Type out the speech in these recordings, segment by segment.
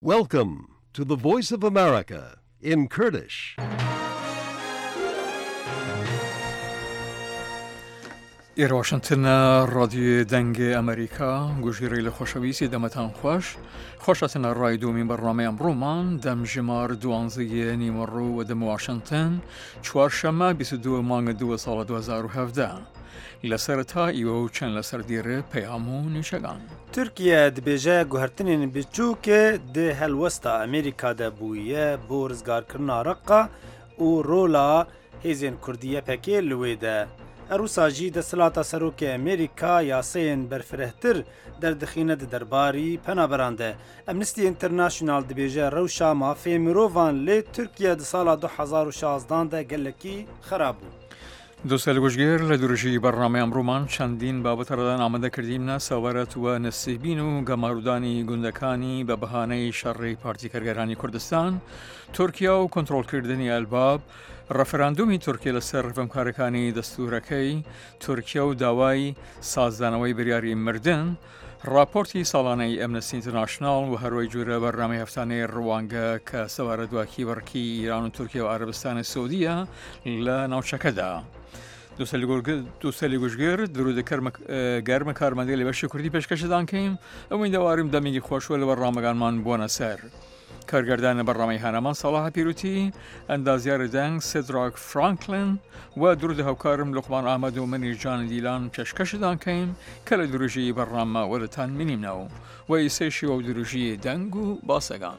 Welcome to the Voice of America in Kurdish. إير واشنطن راديو دنگ أمريكا گوشیری لخوشویسی دمتان خوشتن رای دومین برنامه امرومان دم جمار دوانزی نیمرو و دم واشنطن چوارشنبه 22 مانگ 2 سال 2017 لسرتا ایو چند لسر دیره پیامو نیشگان ترکیه دبیجه گوهرتنین بچوک ده هلوستا امریکا ده بویه بورزگار کرنا رقا و رولا هیزین کردیه پکی لویده روسا جی د سلاتا سروک امریکا یاسین برفرهتر در دخینه درباری پنابرانده امنستی انترناشنال دبیجه روشا مافی مرووان لی ترکیه د سالا 2016 ده گلکی خرابو دوستان گوشگیر لدرجی برنامه امرومان چندین بابت ردان آمده کردیم نه سوارت و نسیبین و گمارودانی گندکانی به بهانه شر پارتی کارگرانی کردستان ترکیه و کنترل کردنی الباب رفراندومی ترکیه لسر رفمکارکانی دستورکی ترکیه و داوای سازدانوی بریاری مردن راپورتی سالانه امنستی اینترنشنال و هروی جوره برنامه هفتانه روانگه که سوارت و کیورکی ایران و ترکیه و عربستان سعودیه لناوچکده دوستالی گوشگیر درود گرم کارمندی لباش کردی پیشکش دان کیم امیدواریم دمیگی خوشوال برنامه‌گان من بونا سر کارگردان برنامه هنرمان صلاح پیروتی اندازیار دنگ سدراک فرانکلین و درود هاوکارم لقمان احمد و منیر جان دیلان پیشکش دان کیم کل دروجی برنامه ولتان منیم نو و ایسیشی و دروجی دنگو باسگان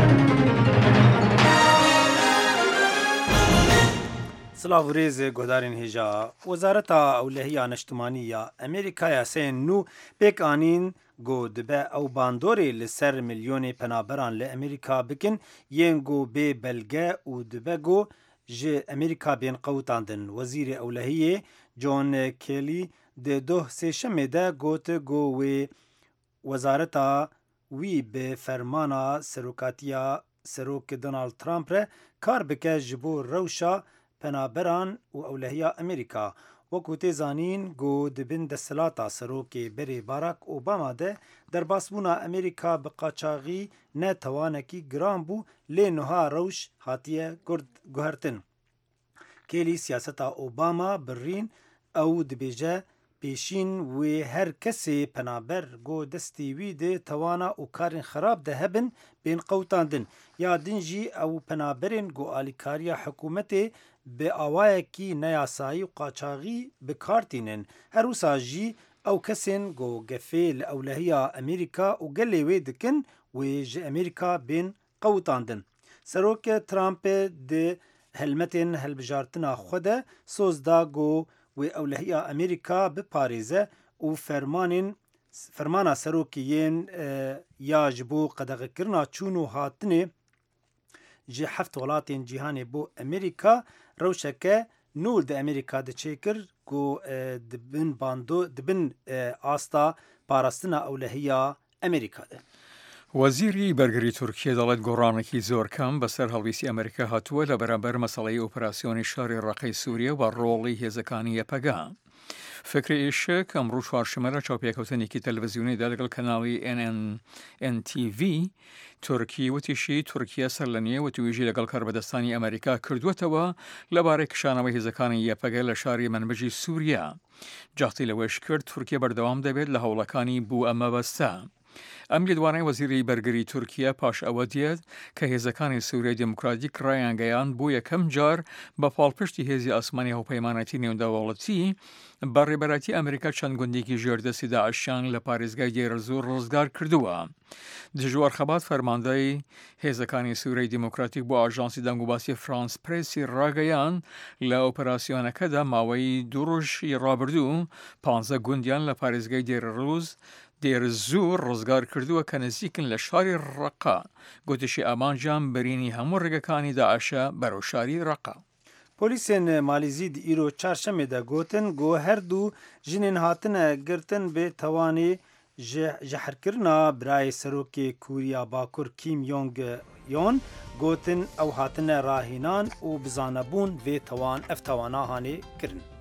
سلاو ریز گودارین هجا وزارت اولهی نشتمانی امریکا سین نو پیک آنین گو دبه او باندوری لسر میلیون پنابران لامریکا بکن ین گو بی بلگه او دبه گو جه امریکا بین قوتاندن وزیر اولهی جون کیلی ده دو سیشمه ده گوت گو وی وزارت وی به فرمانا سروکاتیا سروک دونالد ترامپ ره کار بکه جبو روشا پنابران و اولهیا امریکا وکو تیزانین گو دبن دستلاتا سروکی بری باراک اوباما ده در باسبونا امریکا بقاچاغی نه توانکی گرام بو لی نوها روش هاتیه گوهرتن. کلی سیاستا اوباما برین او دبیجه پیشین و هر کسی پنابر گو دستی وی ده توانا و کارین خراب ده هبن بین قوتاندن یا دنجی او پنابرین گو آلیکاریا حکومتی به آوائه کی نیاسایی و قاچاغی بکارتینن هر روسا جی او کسین گو گفه لأولهیا امریکا و گلی وی دکن و جه امریکا بین قوتاندن سروک ترامپ ده هلمتین هلبجارتنا خوده سوزدا گو و اولهیا امریکا به پاریزه و فرمانا سروکیین یا جبو قدغ کرنا چونو هاتنه جی هفت ولاتین جیهانی بو امریکا روشکه نول ده امریکا ده چیکر گو دبن آستا پاراستنا اولهیا امریکا ده وزیری بەرگری تورکیە دەڵێت گۆڕانێکی زۆر کەم بەسەر هەڵویستی ئەمریکا هاتووە لە بەرامبەر مەسەڵەی ئۆپراسیۆنی شاری ڕەقەی سووریە و ڕۆڵی هێزەکانی یەپەگا. فکری ئێشک ئەمڕۆ چوارشەممە لە چاوپێکەوتنێکی تەلەڤیزیۆنیدا لەگەڵ کەناڵی NNTV تورکی وتیشی تورکیا سەر لە نییە و توێژی لەگەڵ کاربەدەستانی ئەمریکا کردووەتەوە لەبارەی کشانەوەی هێزەکانی یەپەگە لە شاری منبەجی سووریا. جاختی لەوەش کرد تورکیا بەردەوام دەبێت لە هەوڵەکانی بوو ئەمە بەستە. ئەم لێدوانەی وەزیری بەرگری تورکیا پاش ئەوە دێت کە هێزەکانی سووریای دموکراتیک ڕایانگەیان بۆ یەکەم جار بە پاڵپشتی هێزی ئاسمانی هەوپەیمانەتی نێودەوڵەتی بە ڕێبەرەتی ئەمریکا چەند گوندێکی ژێردەستی داعشیان لە پارێزگای دێرەزۆر ڕزگار کردووە. دژوار خەبات فەرماندەی هێزەکانی سووریای دموکراتیک بۆ ئاژانسی دەنگوباسی فرانس پرێسی ڕاگەیان لە ئۆپەراسیۆنەکەدا ماوەی دوو ڕۆژی ڕابردوو 15 گوندیان لە پارێزگای دێرەزۆر ڕزگار کردووە کە نزیکن لە شاری ڕەقا گوتشی ئامانجان بەرینی هەموو ڕێگەکانی داعشە بەرەو شاری ڕەقا. پۆلیسên مالیزی di îro çarşemê de gotin got her du jinên hatine girtin bê tewanî ji heqirkirina birayê Serokê Kûriya Bakur Kim Jong-un gotin ew hatine rahînan û bizanebûn vê ev tewana hanê kirin.